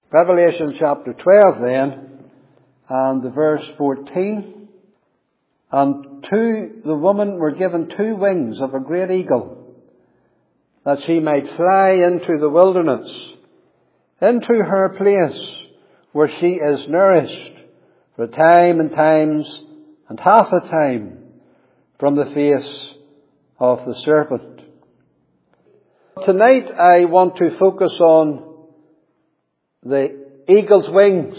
Revelation chapter 12 then, and the verse 14. And to the woman were given 2 wings of a great eagle, that she might fly into the wilderness, into her place where she is nourished for a time and times and half a time from the face of the serpent. Tonight I want to focus on the eagle's wings,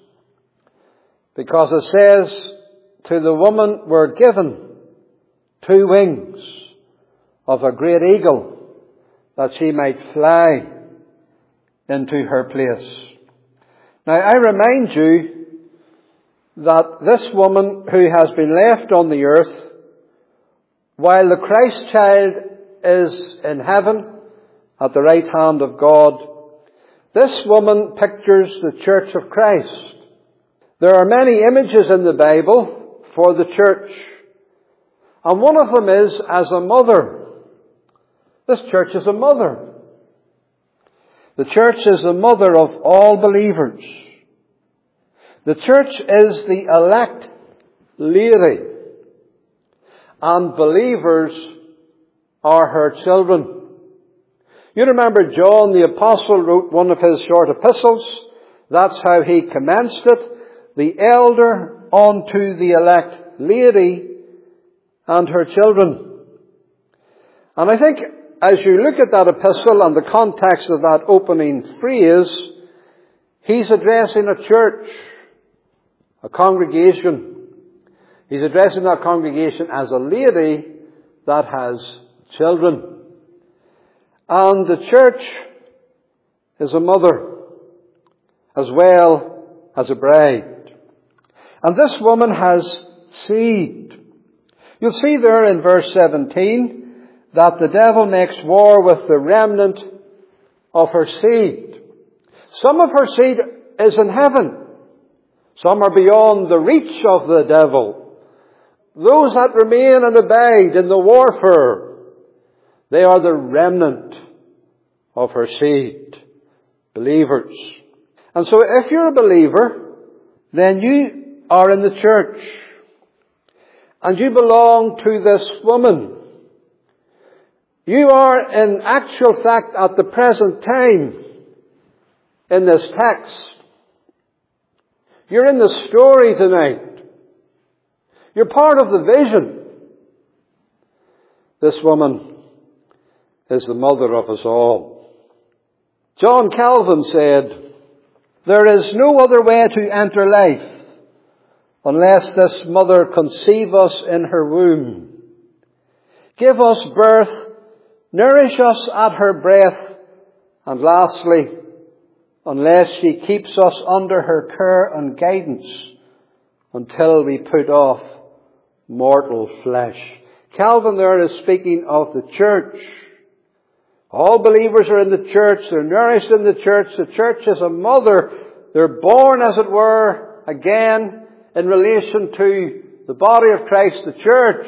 because it says, to the woman were given 2 wings of a great eagle, that she might fly into her place. Now I remind you that this woman who has been left on the earth, while the Christ child is in heaven at the right hand of God, this woman pictures the church of Christ. There are many images in the Bible for the church, and one of them is as a mother. This church is a mother. The church is the mother of all believers. The church is the elect lady, and believers are her children. You remember John the Apostle wrote one of his short epistles. That's how he commenced it. The elder unto the elect lady and her children. And I think as you look at that epistle and the context of that opening phrase, he's addressing a church, a congregation. He's addressing that congregation as a lady that has children. And the church is a mother as well as a bride. And this woman has seed. You'll see there in verse 17 that the devil makes war with the remnant of her seed. Some of her seed is in heaven. Some are beyond the reach of the devil. Those that remain and abide in the warfare, they are the remnant of her seed, believers. And so if you're a believer, then you are in the church. And you belong to this woman. You are in actual fact at the present time in this text. You're in the story tonight. You're part of the vision. This woman is the mother of us all. John Calvin said, there is no other way to enter life unless this mother conceive us in her womb, give us birth, nourish us at her breath, and lastly, unless she keeps us under her care and guidance until we put off mortal flesh. Calvin there is speaking of the church. All believers are in the church. They're nourished in the church. The church is a mother. They're born, as it were, again in relation to the body of Christ, the church.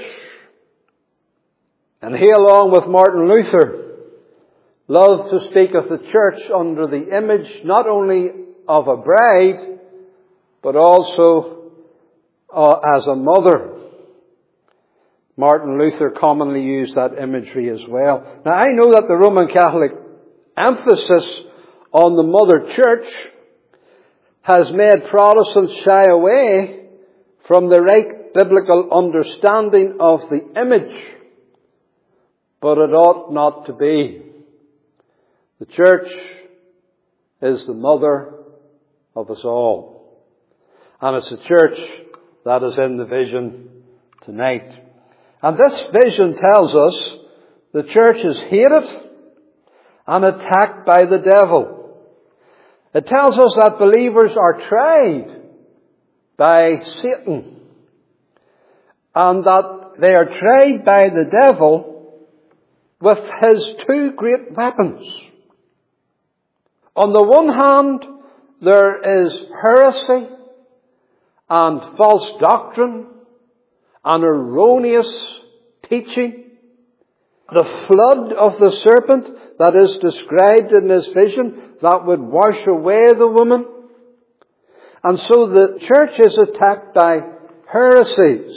And he, along with Martin Luther, loved to speak of the church under the image not only of a bride, but also as a mother. Martin Luther commonly used that imagery as well. Now I know that the Roman Catholic emphasis on the mother church has made Protestants shy away from the right biblical understanding of the image. But it ought not to be. The church is the mother of us all. And it's the church that is in the vision tonight. And this vision tells us the church is hated and attacked by the devil. It tells us that believers are tried by Satan, and that they are tried by the devil with his 2 great weapons. On the one hand, there is heresy and false doctrine and erroneous teaching. the flood of the serpent that is described in this vision that would wash away the woman. And so the church is attacked by heresies.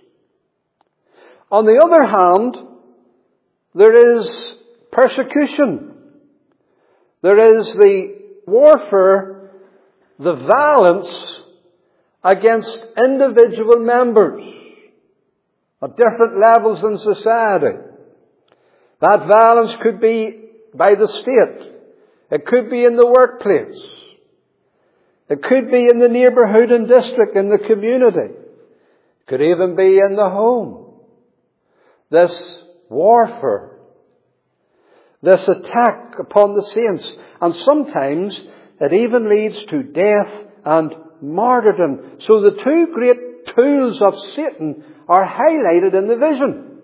On the other hand, there is persecution. There is the warfare, the violence against individual members at different levels in society. That violence could be by the state. It could be in the workplace. It could be in the neighbourhood and district, in the community. It could even be in the home. This warfare, this attack upon the saints, and sometimes it even leads to death and martyrdom. So the two great tools of Satan are highlighted in the vision.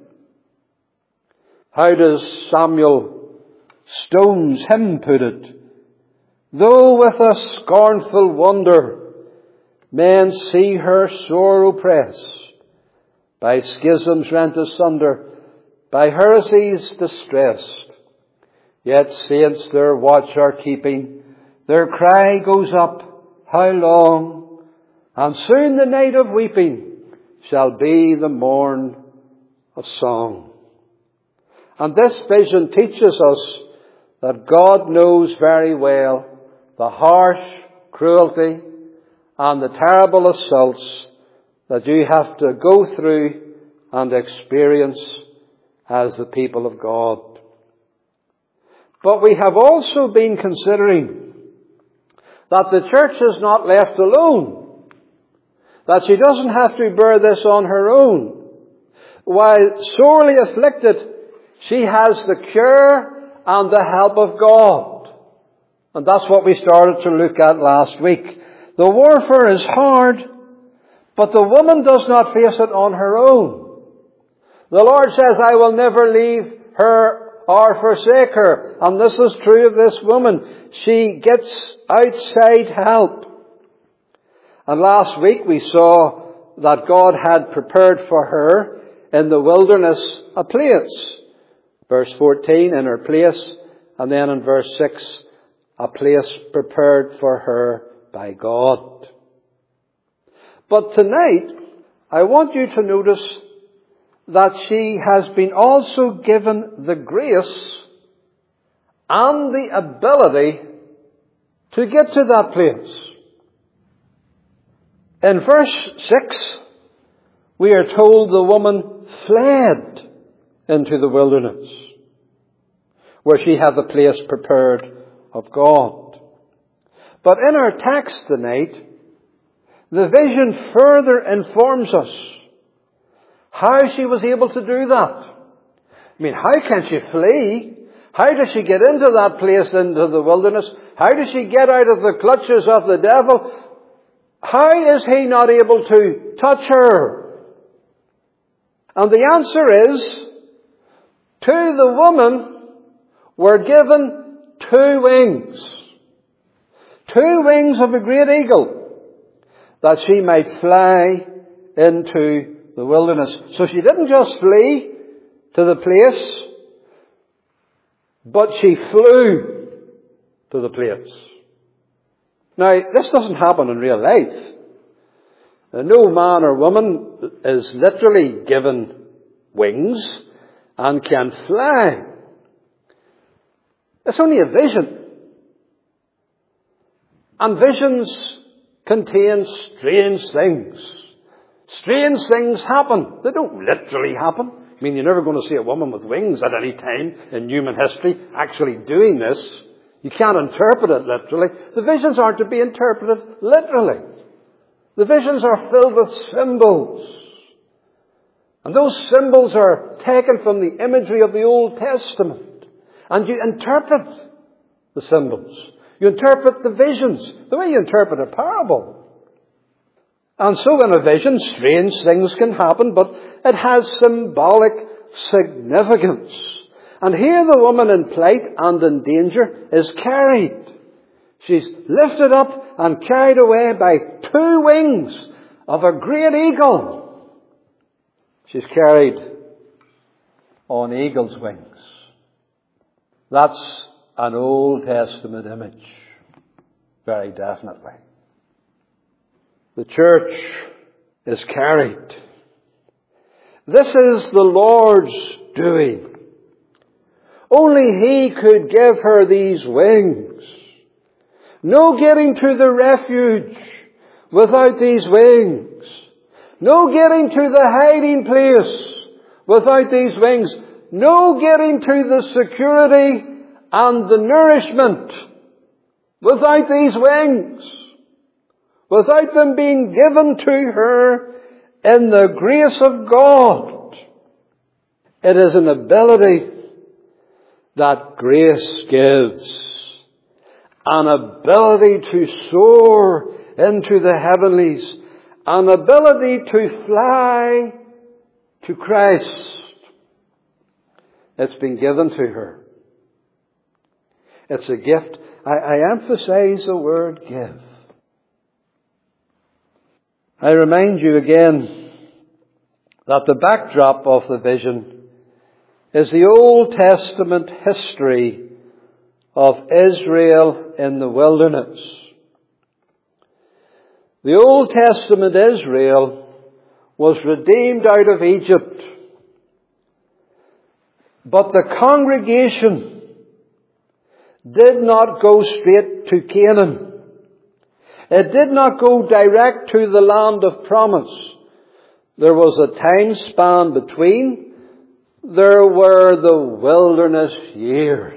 How does Samuel Stone's hymn put it? Though with a scornful wonder men see her sore oppressed, by schisms rent asunder, by heresies distressed, yet saints their watch are keeping, their cry goes up, how long? And soon the night of weeping shall be the morn of song. And this vision teaches us that God knows very well the harsh cruelty and the terrible assaults that you have to go through and experience as the people of God. But we have also been considering that the church is not left alone, that she doesn't have to bear this on her own. While sorely afflicted, she has the cure and the help of God. And that's what we started to look at last week. The warfare is hard, but the woman does not face it on her own. The Lord says, I will never leave her or forsake her. And this is true of this woman. She gets outside help. And last week we saw that God had prepared for her in the wilderness a place. Verse 14, in her place. And then in verse 6, a place prepared for her by God. But tonight, I want you to notice that she has been also given the grace and the ability to get to that place. In verse 6, we are told the woman fled into the wilderness, where she had the place prepared of God. But in our text tonight, the vision further informs us how she was able to do that. I mean, how can she flee? How does she get into that place, into the wilderness? How does she get out of the clutches of the devil? How is he not able to touch her? And the answer is, to the woman were given 2 wings. 2 wings of a great eagle, that she might fly into the wilderness. So she didn't just flee to the place, but she flew to the place. Now, this doesn't happen in real life. No man or woman is literally given wings and can fly. It's only a vision. And visions contain strange things. Strange things happen. They don't literally happen. I mean, you're never going to see a woman with wings at any time in human history actually doing this. You can't interpret it literally. The visions aren't to be interpreted literally. The visions are filled with symbols. And those symbols are taken from the imagery of the Old Testament. And you interpret the symbols. You interpret the visions the way you interpret a parable. And so in a vision, strange things can happen, but it has symbolic significance. And here the woman in plight and in danger is carried. She's lifted up and carried away by 2 wings of a great eagle. She's carried on eagle's wings. That's an Old Testament image, very definitely. The church is carried. This is the Lord's doing. Only He could give her these wings. No getting to the refuge without these wings. No getting to the hiding place without these wings. No getting to the security and the nourishment without these wings. Without them being given to her in the grace of God. It is an ability that grace gives. An ability to soar into the heavenlies. An ability to fly to Christ. It's been given to her. It's a gift. I emphasize the word give. I remind you again that the backdrop of the vision is the Old Testament history of Israel in the wilderness. The Old Testament Israel was redeemed out of Egypt. But the congregation did not go straight to Canaan. It did not go direct to the land of promise. There was a time span between. There were the wilderness years.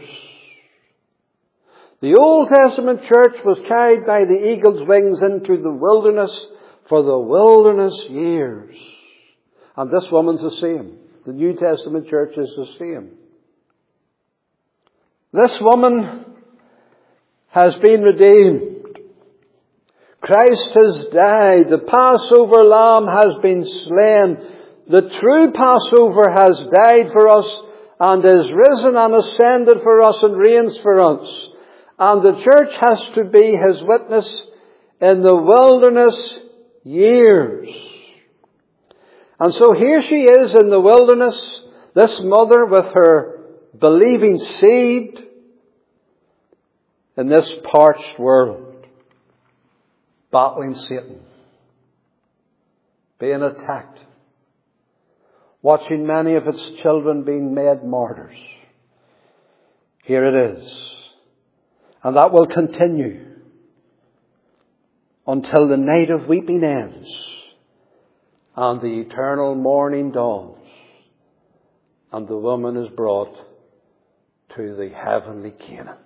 The Old Testament church was carried by the eagle's wings into the wilderness for the wilderness years. And this woman's the same. The New Testament church is the same. This woman has been redeemed. Christ has died. The Passover lamb has been slain. The true Passover has died for us and is risen and ascended for us and reigns for us. And the church has to be His witness in the wilderness years. And so here she is in the wilderness, this mother with her believing seed in this parched world, battling Satan, being attacked, watching many of its children being made martyrs. Here it is. And that will continue until the night of weeping ends and the eternal morning dawns and the woman is brought to the heavenly Canaan.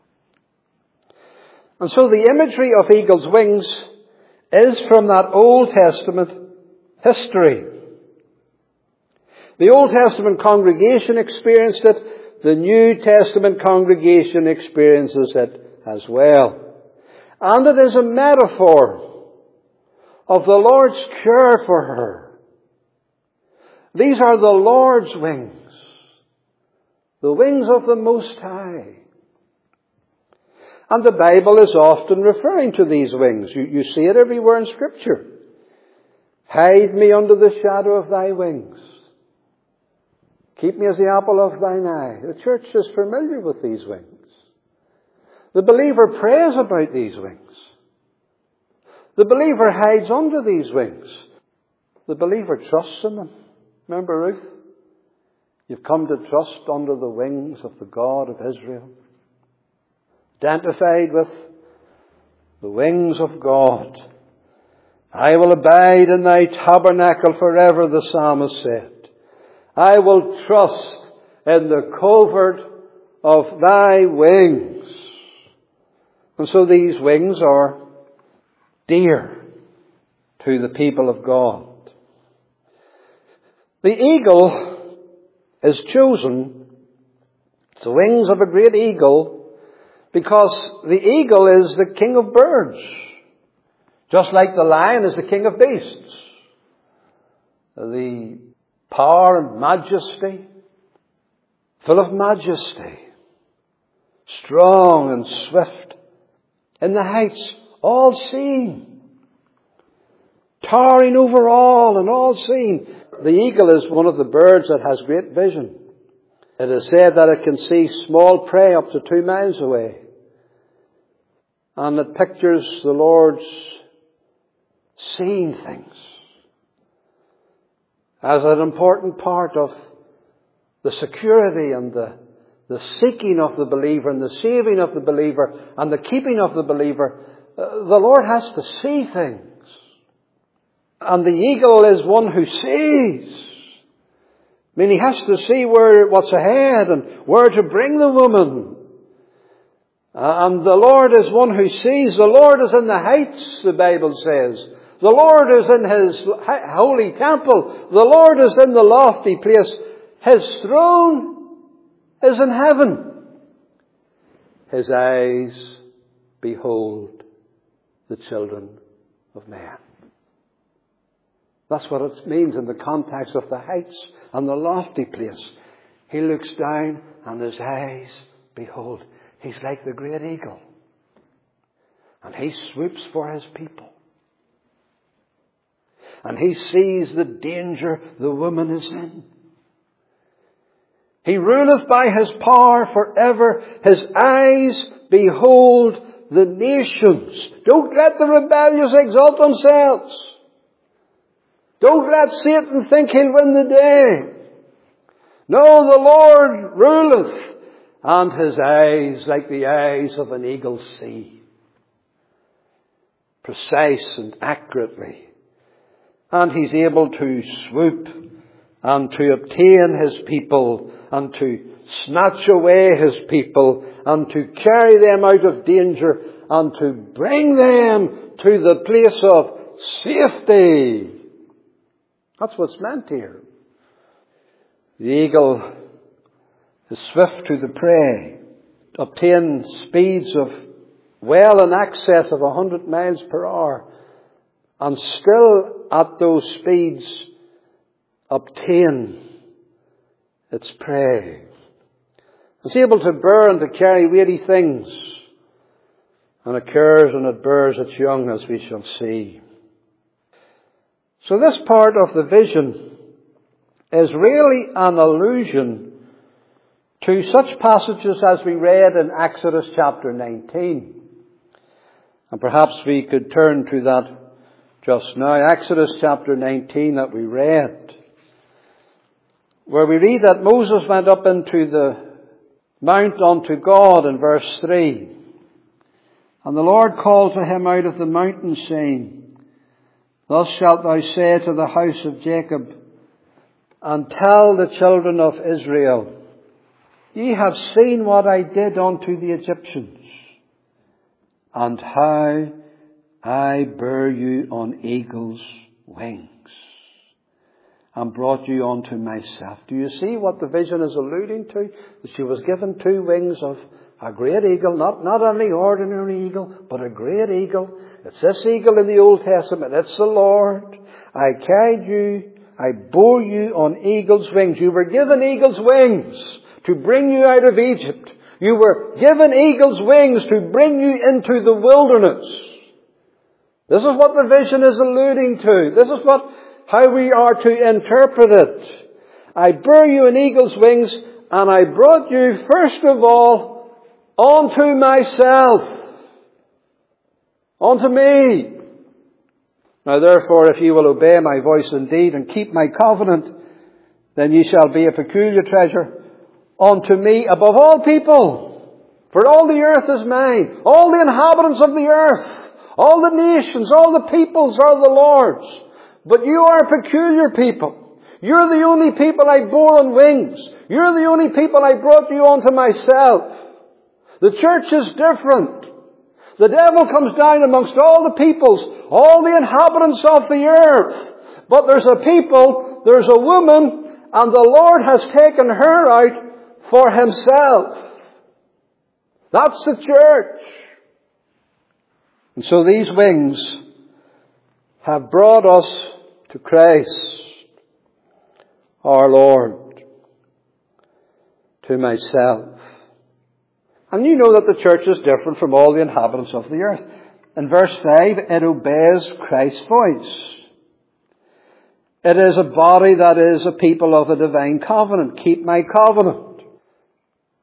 And so the imagery of eagle's wings is from that Old Testament history. The Old Testament congregation experienced it. The New Testament congregation experiences it as well. And it is a metaphor of the Lord's care for her. These are the Lord's wings, the wings of the Most High. And the Bible is often referring to these wings. You see it everywhere in Scripture. Hide me under the shadow of thy wings. Keep me as the apple of thine eye. The church is familiar with these wings. The believer prays about these wings. The believer hides under these wings. The believer trusts in them. Remember Ruth? You've come to trust under the wings of the God of Israel. Identified with the wings of God. I will abide in thy tabernacle forever, the psalmist said. I will trust in the covert of thy wings. And so these wings are dear to the people of God. The eagle is chosen, the wings of a great eagle, because the eagle is the king of birds. Just like the lion is the king of beasts. The power and majesty, full of majesty, strong and swift, in the heights, all seen, towering over all and all seen. The eagle is one of the birds that has great vision. It is said that it can see small prey up to 2 miles away. And it pictures the Lord's seeing things as an important part of the security and the seeking of the believer and the saving of the believer and the keeping of the believer. The Lord has to see things. And the eagle is one who sees. I mean, he has to see what's ahead and where to bring the woman. And the Lord is one who sees. The Lord is in the heights, the Bible says. The Lord is in His holy temple. The Lord is in the lofty place. His throne is in heaven. His eyes behold the children of man. That's what it means in the context of the heights and the lofty place. He looks down and his eyes behold. He's like the great eagle. And he swoops for his people. And he sees the danger the woman is in. He ruleth by his power forever. His eyes behold the nations. Don't let the rebellious exalt themselves. Don't let Satan think he'll win the day. No, the Lord ruleth, and his eyes, like the eyes of an eagle, see. Precise and accurately. And he's able to swoop and to obtain his people and to snatch away his people and to carry them out of danger and to bring them to the place of safety. That's what's meant here. The eagle is swift to the prey, obtains speeds of well in excess of 100 miles per hour, and still at those speeds obtain its prey. It's able to bear and to carry weighty things, and it cares and it bears its young, as we shall see. So this part of the vision is really an allusion to such passages as we read in Exodus chapter 19. And perhaps we could turn to that just now. Exodus chapter 19 that we read, where we read that Moses went up into the mount unto God in verse 3. And the Lord called to him out of the mountain, saying, Thus shalt thou say to the house of Jacob, and tell the children of Israel, Ye have seen what I did unto the Egyptians, and how I bare you on eagle's wings, and brought you unto myself. Do you see what the vision is alluding to? That she was given 2 wings of a great eagle, not any ordinary eagle, but a great eagle. It's this eagle in the Old Testament. It's the Lord. I carried you, I bore you on eagle's wings. You were given eagle's wings to bring you out of Egypt. You were given eagle's wings to bring you into the wilderness. This is what the vision is alluding to. This is how we are to interpret it. I bore you on eagle's wings, and I brought you, first of all, unto myself, unto me. Now therefore, if ye will obey my voice indeed and keep my covenant, then ye shall be a peculiar treasure unto me above all people. For all the earth is mine, all the inhabitants of the earth, all the nations, all the peoples are the Lord's. But you are a peculiar people. You're the only people I bore on wings. You're the only people I brought you unto myself. The church is different. The devil comes down amongst all the peoples, all the inhabitants of the earth. But there's a people, there's a woman, and the Lord has taken her out for himself. That's the church. And so these wings have brought us to Christ, our Lord, to myself. And you know that the church is different from all the inhabitants of the earth. In verse 5, it obeys Christ's voice. It is a body that is a people of a divine covenant. Keep my covenant.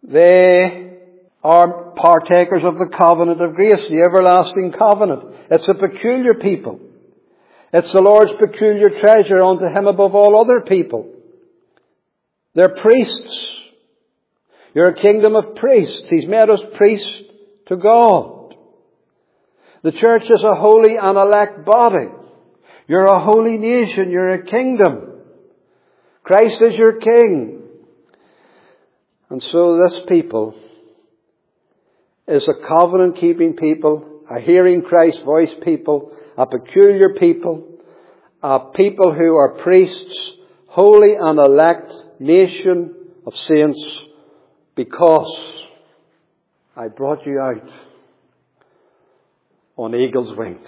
They are partakers of the covenant of grace, the everlasting covenant. It's a peculiar people. It's the Lord's peculiar treasure unto Him above all other people. They're priests. You're a kingdom of priests. He's made us priests to God. The church is a holy and elect body. You're a holy nation. You're a kingdom. Christ is your king. And so this people is a covenant-keeping people, a hearing Christ's voice people, a peculiar people, a people who are priests, holy and elect nation of saints, because I brought you out on eagle's wings.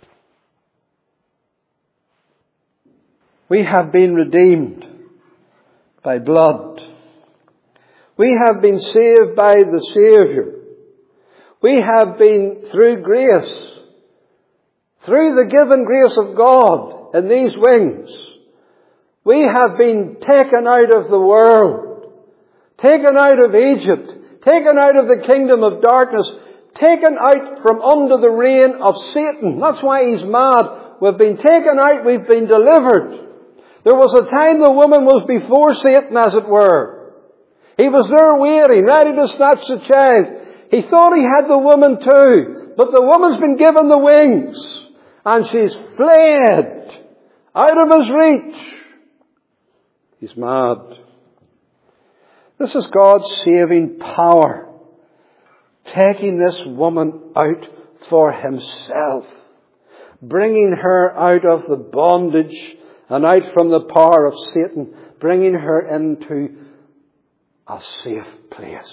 We have been redeemed by blood. We have been saved by the Saviour. We have been, through grace, through the given grace of God in these wings, we have been taken out of the world, taken out of Egypt, taken out of the kingdom of darkness, taken out from under the reign of Satan. That's why he's mad. We've been taken out, we've been delivered. There was a time the woman was before Satan, as it were. He was there waiting, ready to snatch the child. He thought he had the woman too, but the woman's been given the wings, and she's fled out of his reach. He's mad. This is God's saving power, taking this woman out for Himself, bringing her out of the bondage and out from the power of Satan, bringing her into a safe place.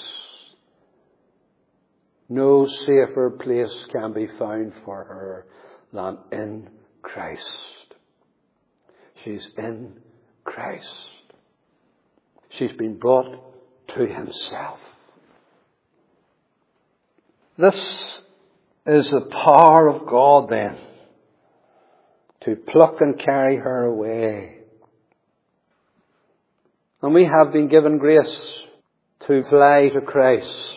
No safer place can be found for her than in Christ. She's in Christ. She's been brought to Himself. This is the power of God then, to pluck and carry her away. And we have been given grace to fly to Christ.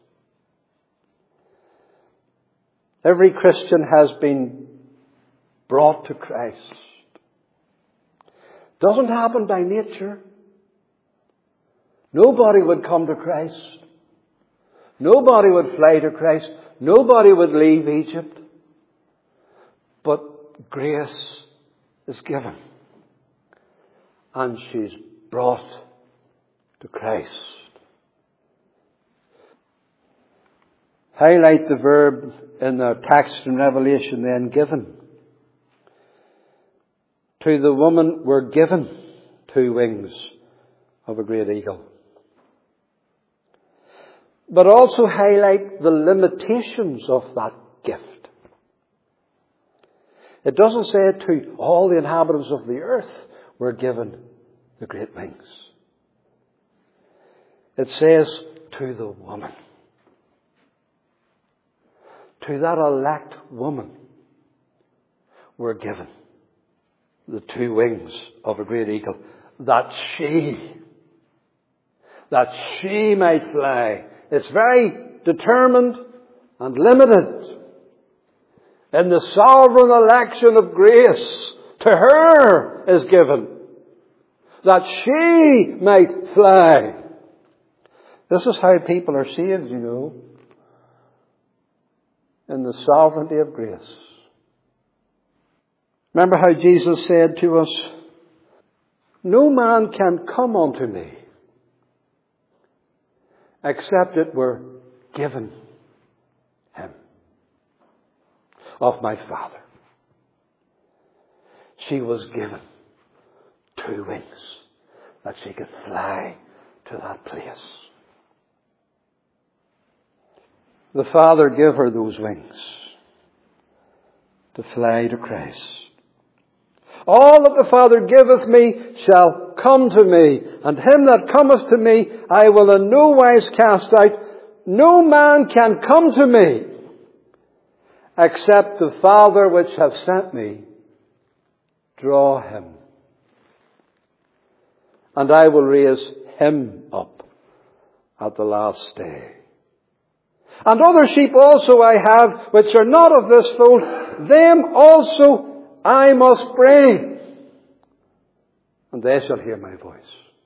Every Christian has been brought to Christ. Doesn't happen by nature. Nobody would come to Christ. Nobody would fly to Christ. Nobody would leave Egypt. But grace is given. And she's brought to Christ. Highlight the verb in our text in Revelation then, given. To the woman were given 2 wings of a great eagle. But also highlight the limitations of that gift. It doesn't say to all the inhabitants of the earth were given the great wings. It says to the woman. To that elect woman were given the 2 wings of a great eagle, that she might fly. It's very determined and limited in the sovereign election of grace. To her is given, that she might fly. This is how people are saved, you know. In the sovereignty of grace. Remember how Jesus said to us, no man can come unto me except it were given him of my Father. She was given 2 wings that she could fly to that place. The Father gave her those wings to fly to Christ. All that the Father giveth me shall come to me, and him that cometh to me I will in no wise cast out. No man can come to me except the Father which hath sent me draw him. And I will raise him up at the last day. And other sheep also I have, which are not of this fold, them also I must bring. And they shall hear my voice.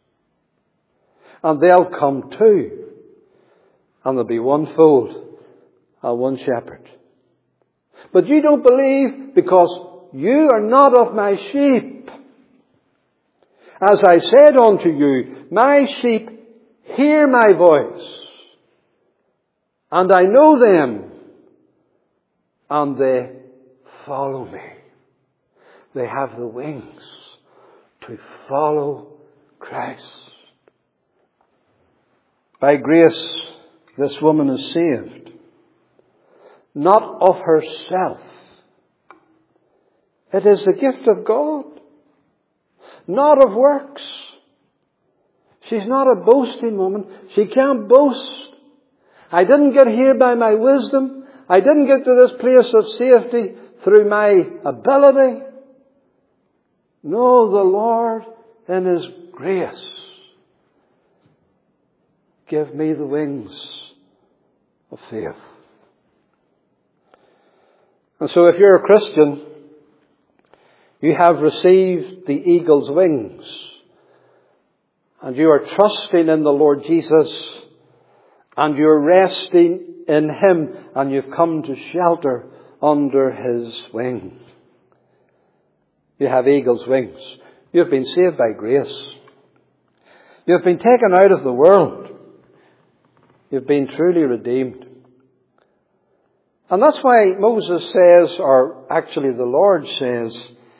And they'll come too. And there'll be one fold and one shepherd. But you don't believe because you are not of my sheep. As I said unto you, my sheep hear my voice. And I know them. And they follow me. They have the wings to follow Christ. By grace, this woman is saved. Not of herself. It is the gift of God. Not of works. She's not a boasting woman. She can't boast. I didn't get here by my wisdom. I didn't get to this place of safety through my ability. No, the Lord in His grace give me the wings of faith. And so if you're a Christian, you have received the eagle's wings. And you are trusting in the Lord Jesus. And you're resting in Him. And you've come to shelter under His wing. You have eagle's wings. You've been saved by grace. You've been taken out of the world. You've been truly redeemed. And that's why Moses says, or actually the Lord says,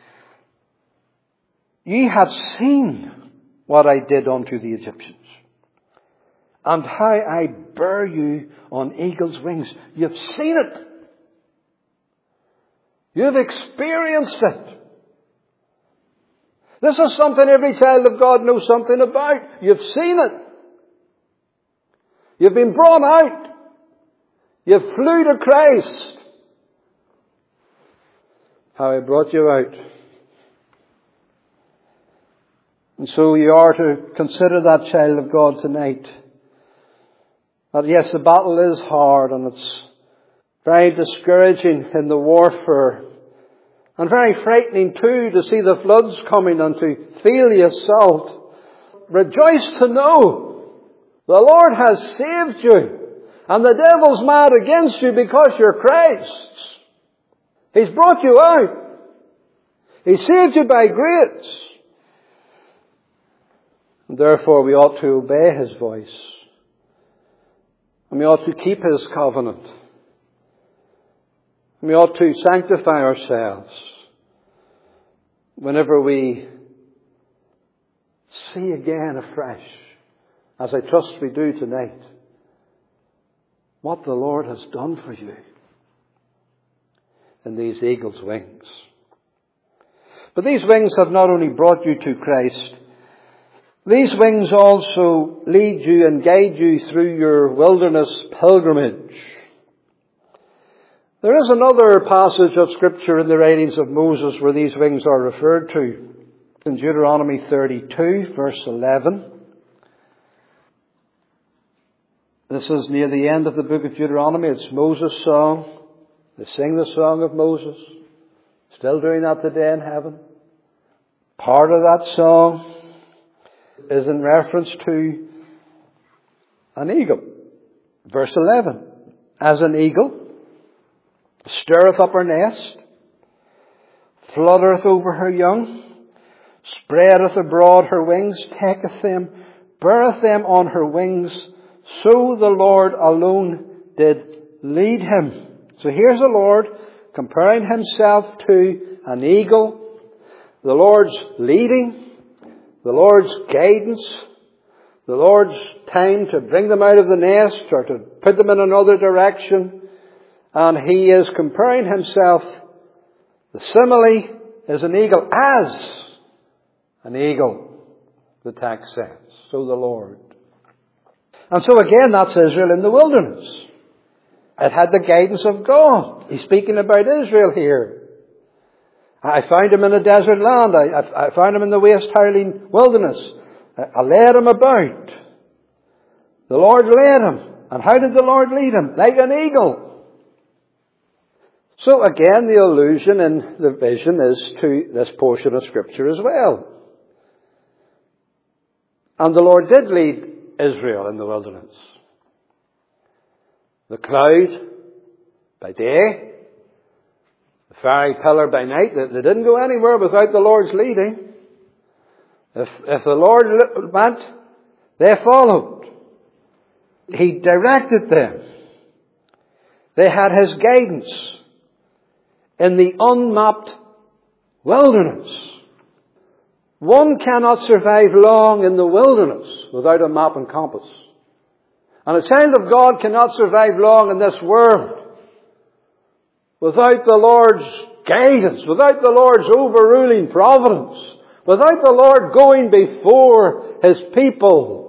ye have seen what I did unto the Egyptians, and how I bear you on eagle's wings. You've seen it. You've experienced it. This is something every child of God knows something about. You've seen it. You've been brought out. You flew to Christ. How He brought you out. And so you are to consider that, child of God, tonight. That yes, the battle is hard and it's very discouraging in the warfare. And very frightening too to see the floods coming and to feel the assault. Rejoice to know the Lord has saved you. And the devil's mad against you because you're Christ's. He's brought you out. He saved you by grace. And therefore we ought to obey His voice. And we ought to keep His covenant. And we ought to sanctify ourselves whenever we see again afresh, as I trust we do tonight, what the Lord has done for you in these eagle's wings. But these wings have not only brought you to Christ, these wings also lead you and guide you through your wilderness pilgrimage. There is another passage of Scripture in the writings of Moses where these wings are referred to. In Deuteronomy 32, verse 11. This is near the end of the book of Deuteronomy. It's Moses' song. They sing the song of Moses. Still doing that today in heaven. Part of that song is in reference to an eagle. Verse 11. As an eagle stirreth up her nest, fluttereth over her young, spreadeth abroad her wings, taketh them, beareth them on her wings, so the Lord alone did lead him. So here's the Lord comparing Himself to an eagle. The Lord's leading, the Lord's guidance, the Lord's time to bring them out of the nest or to put them in another direction. And He is comparing Himself. The simile is an eagle as an eagle, the text says. So the Lord. And so again, that's Israel in the wilderness. It had the guidance of God. He's speaking about Israel here. I found him in a desert land. I found him in the waste howling wilderness. I led him about. The Lord led him. And how did the Lord lead him? Like an eagle. So again, the allusion in the vision is to this portion of Scripture as well. And the Lord did lead Israel in the wilderness. The cloud by day, the fiery pillar by night. They didn't go anywhere without the Lord's leading. If the Lord went, they followed. He directed them. They had His guidance in the unmapped wilderness. One cannot survive long in the wilderness without a map and compass. And a child of God cannot survive long in this world without the Lord's guidance, without the Lord's overruling providence, without the Lord going before His people.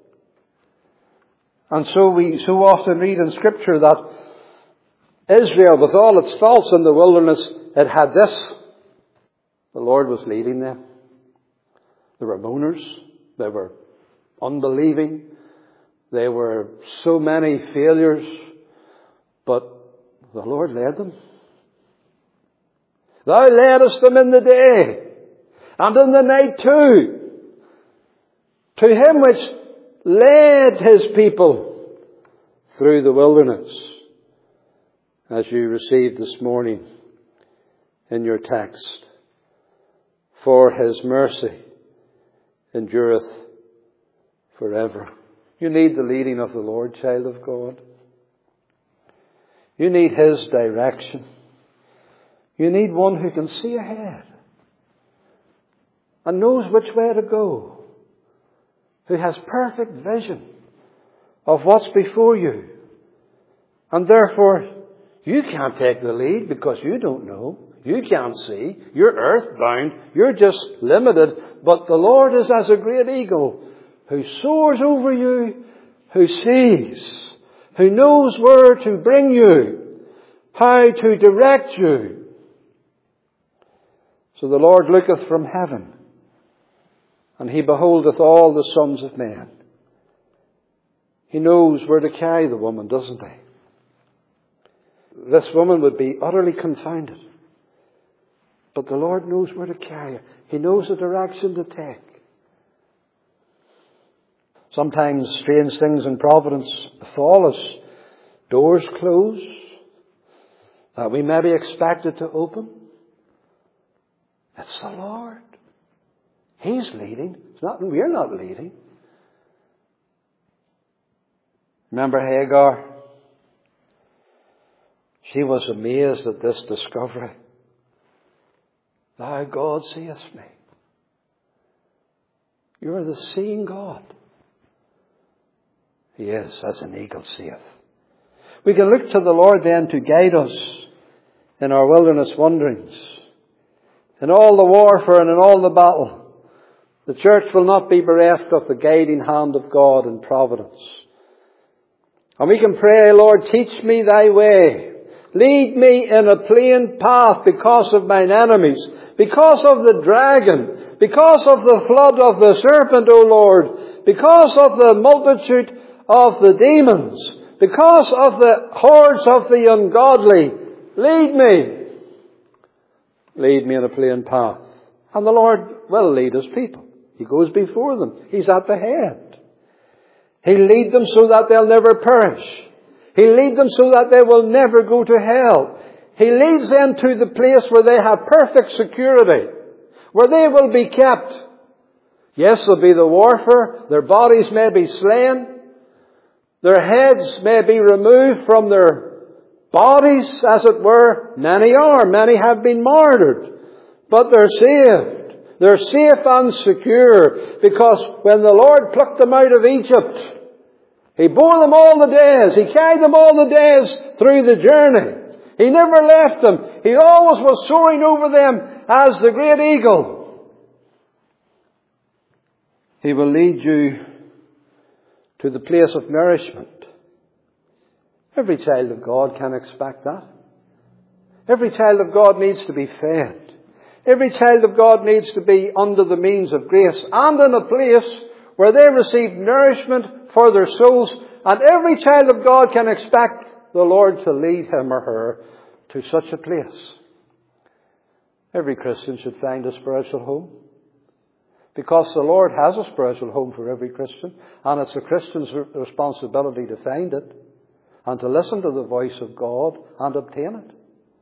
And so we so often read in Scripture that Israel, with all its faults in the wilderness, it had this. The Lord was leading them. They were moaners. They were unbelieving. They were so many failures. But the Lord led them. Thou leddest them in the day, and in the night too. To Him which led His people through the wilderness, as you received this morning in your text. For His mercy endureth forever. You need the leading of the Lord, child of God. You need His direction. You need one who can see ahead and knows which way to go, who has perfect vision of what's before you. And therefore, you can't take the lead because you don't know. You can't see. You're earthbound. You're just limited. But the Lord is as a great eagle who soars over you, who sees, who knows where to bring you, how to direct you. So the Lord looketh from heaven, and He beholdeth all the sons of men. He knows where to carry the woman, doesn't He? This woman would be utterly confounded. But the Lord knows where to carry her. He knows the direction to take. Sometimes strange things in providence befall us. Doors close that we may be expected to open. It's the Lord. He's leading. We're not leading. Remember Hagar? She was amazed at this discovery. Thou, God, seest me. You are the seeing God. He is, as an eagle seeth. We can look to the Lord then to guide us in our wilderness wanderings. In all the warfare and in all the battle, the church will not be bereft of the guiding hand of God in providence. And we can pray, Lord, teach me thy way. Lead me in a plain path because of mine enemies, because of the dragon, because of the flood of the serpent, O Lord, because of the multitude of the demons, because of the hordes of the ungodly. Lead me. Lead me in a plain path. And the Lord will lead His people. He goes before them. He's at the head. He'll lead them so that they'll never perish. He'll lead them so that they will never go to hell. He leads them to the place where they have perfect security, where they will be kept. Yes, there'll be the warfare. Their bodies may be slain. Their heads may be removed from their bodies, as it were. Many are. Many have been martyred. But they're saved. They're safe and secure, because when the Lord plucked them out of Egypt, He bore them all the days. He carried them all the days through the journey. He never left them. He always was soaring over them as the great eagle. He will lead you to the place of nourishment. Every child of God can expect that. Every child of God needs to be fed. Every child of God needs to be under the means of grace and in a place where they receive nourishment for their souls, and every child of God can expect the Lord to lead him or her to such a place. Every Christian should find a spiritual home, because the Lord has a spiritual home for every Christian, and it's a Christian's responsibility to find it and to listen to the voice of God and obtain it.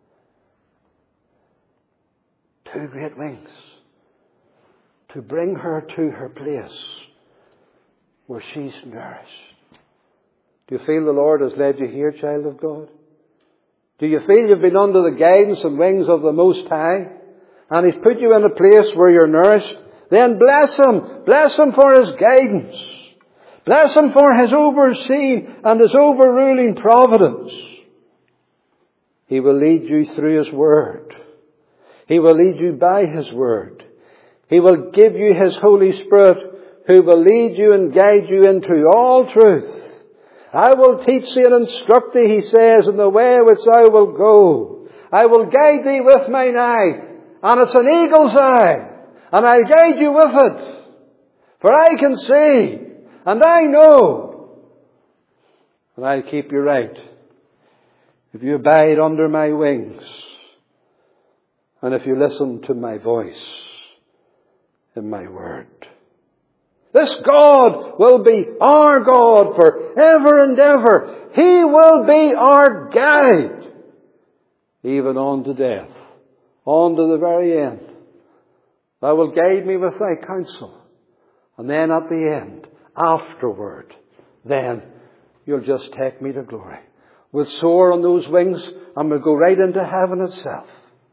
2 great wings to bring her to her place where she's nourished. Do you feel the Lord has led you here, child of God? Do you feel you've been under the guidance and wings of the Most High, and He's put you in a place where you're nourished? Then bless Him. Bless Him for His guidance. Bless Him for His overseeing and His overruling providence. He will lead you through His Word. He will lead you by His Word. He will give you His Holy Spirit, who will lead you and guide you into all truth. I will teach thee and instruct thee, He says, in the way which thou wilt go. I will guide thee with mine eye, and it's an eagle's eye, and I'll guide you with it. For I can see, and I know, and I'll keep you right if you abide under my wings, and if you listen to my voice in my word. This God will be our God forever and ever. He will be our guide, even unto death, unto the very end. Thou wilt guide me with thy counsel. And then at the end, afterward, then you'll just take me to glory. We'll soar on those wings and we'll go right into heaven itself.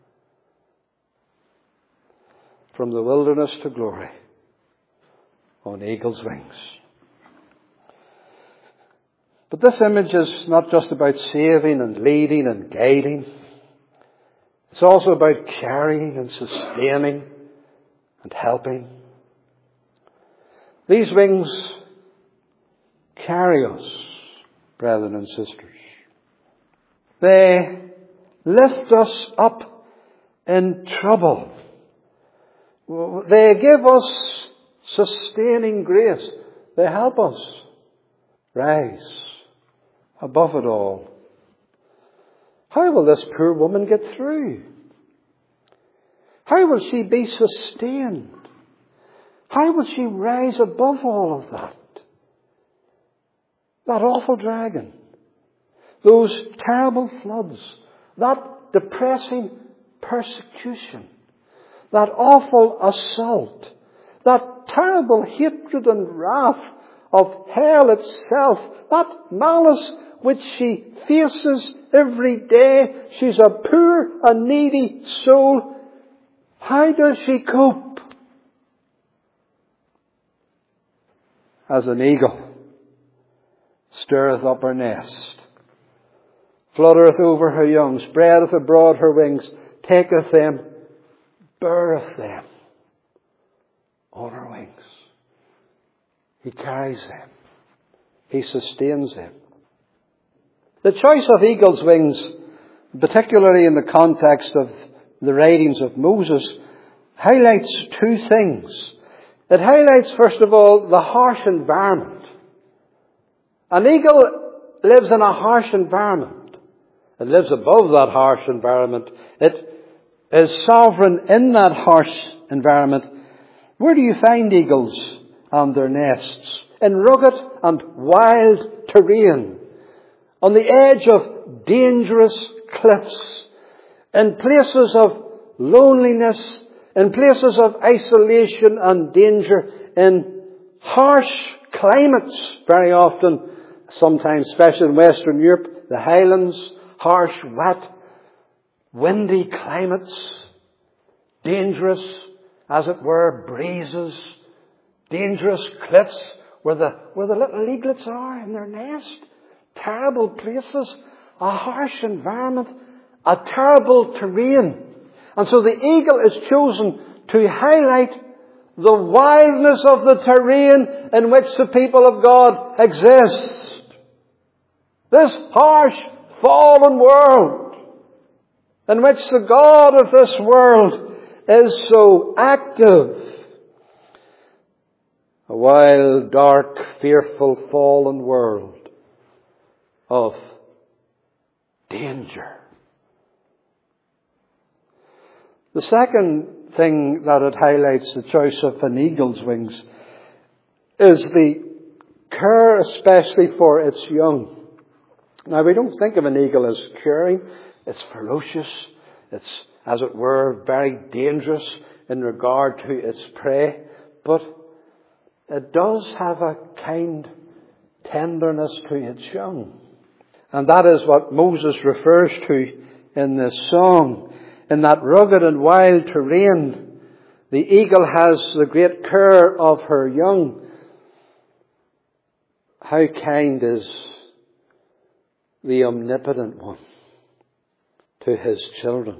From the wilderness to glory, on eagle's wings. But this image is not just about saving and leading and guiding. It's also about carrying and sustaining and helping. These wings carry us, brethren and sisters. They lift us up in trouble. They give us sustaining grace. They help us rise above it all. How will this poor woman get through? How will she be sustained? How will she rise above all of that? That awful dragon, those terrible floods, that depressing persecution, that awful assault, that terrible hatred and wrath of hell itself, that malice which she faces every day. She's a poor and needy soul. How does she cope? As an eagle stirreth up her nest, fluttereth over her young, spreadeth abroad her wings, taketh them, beareth them on her wings. He carries them. He sustains them. The choice of eagle's wings, particularly in the context of the writings of Moses, highlights two things. It highlights, first of all, the harsh environment. An eagle lives in a harsh environment. It lives above that harsh environment. It is sovereign in that harsh environment. Where do you find eagles and their nests? In rugged and wild terrain, on the edge of dangerous cliffs, in places of loneliness, in places of isolation and danger, in harsh climates very often, sometimes especially in Western Europe, the Highlands, harsh, wet, windy climates, dangerous, as it were, breezes, dangerous cliffs where the little eaglets are in their nest, terrible places, a harsh environment, a terrible terrain. And so the eagle is chosen to highlight the wildness of the terrain in which the people of God exist. This harsh, fallen world in which the God of this world is so active. A wild, dark, fearful, fallen world of danger. The second thing that it highlights, the choice of an eagle's wings, is the care especially for its young. Now, we don't think of an eagle as caring. It's ferocious. It's, as it were, very dangerous in regard to its prey. But it does have a kind tenderness to its young. And that is what Moses refers to in this song. In that rugged and wild terrain, the eagle has the great care of her young. How kind is the omnipotent one to his children.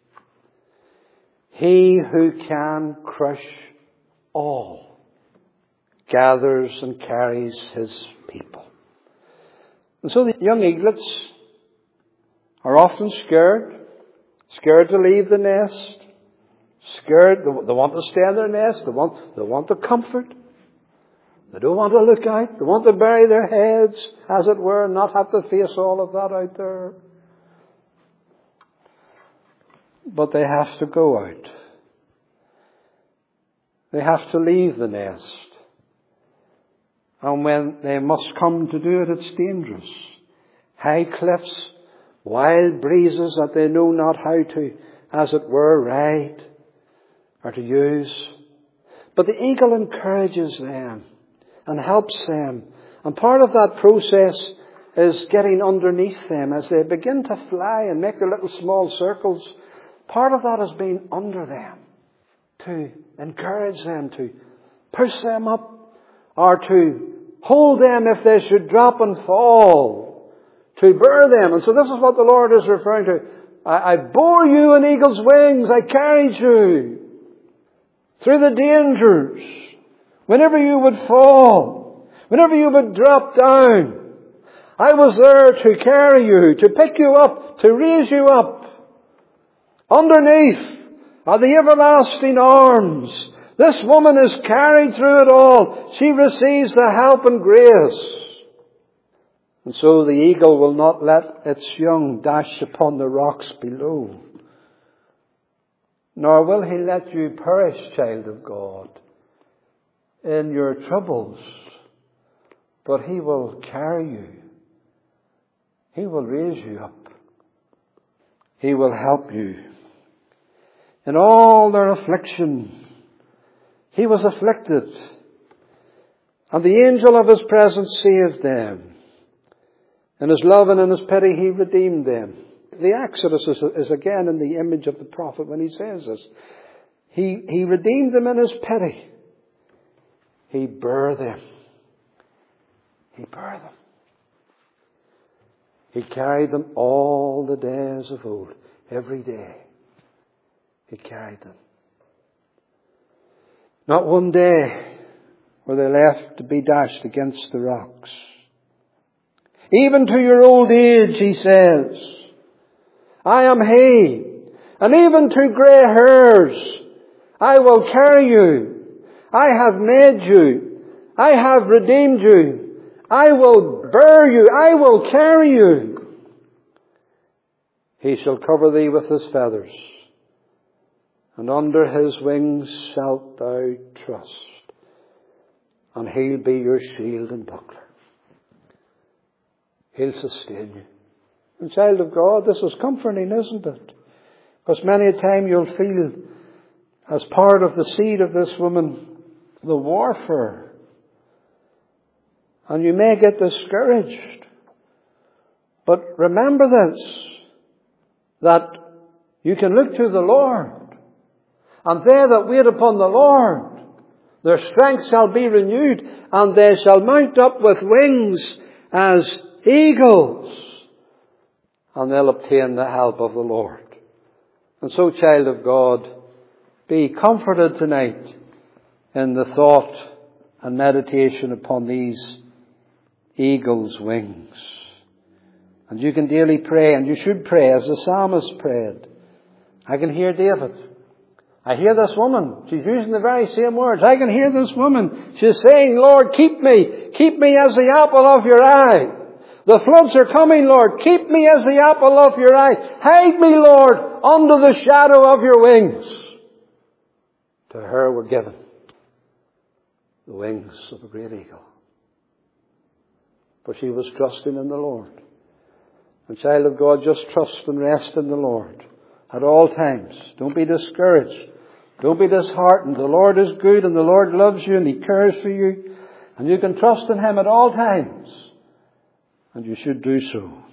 He who can crush all gathers and carries his people. And so the young eaglets are often scared to leave the nest, scared. They want to stay in their nest. They want the comfort. They don't want to look out. They want to bury their heads, as it were, and not have to face all of that out there. But they have to go out. They have to leave the nest. And when they must come to do it, it's dangerous. High cliffs, wild breezes that they know not how to, as it were, ride or to use. But the eagle encourages them and helps them. And part of that process is getting underneath them as they begin to fly and make their little small circles. Part of that is being under them to encourage them, to push them up, or to hold them if they should drop and fall, to bear them. And so this is what the Lord is referring to. I bore you in eagle's wings. I carried you through the dangers. Whenever you would fall, whenever you would drop down, I was there to carry you, to pick you up, to raise you up. Underneath are the everlasting arms. This woman is carried through it all. She receives the help and grace. And so the eagle will not let its young dash upon the rocks below. Nor will he let you perish, child of God, in your troubles. But he will carry you. He will raise you up. He will help you. In all their affliction, he was afflicted, and the angel of his presence saved them. In his love and in his pity, he redeemed them. The Exodus is again in the image of the prophet when he says this. He redeemed them in his pity. He bare them. He bare them. He carried them all the days of old. Every day. He carried them. Not one day were they left to be dashed against the rocks. Even to your old age, he says, I am he. And even to grey hairs, I will carry you. I have made you. I have redeemed you. I will bear you. I will carry you. He shall cover thee with his feathers, and under his wings shalt thou trust, and he'll be your shield and buckler. He'll sustain you. And child of God, this is comforting, isn't it? Because many a time you'll feel, as part of the seed of this woman, the warfare. And you may get discouraged. But remember this, that you can look to the Lord. And they that wait upon the Lord, their strength shall be renewed, and they shall mount up with wings as eagles. And they'll obtain the help of the Lord. And so, child of God, be comforted tonight in the thought and meditation upon these eagle's wings. And you can daily pray, and you should pray as the psalmist prayed. I can hear David. I hear this woman. She's using the very same words. I can hear this woman. She's saying, Lord, keep me. Keep me as the apple of your eye. The floods are coming, Lord. Keep me as the apple of your eye. Hide me, Lord, under the shadow of your wings. To her were given the wings of a great eagle. For she was trusting in the Lord. And child of God, just trust and rest in the Lord at all times. Don't be discouraged. Don't be disheartened. The Lord is good and the Lord loves you and He cares for you. And you can trust in Him at all times. And you should do so.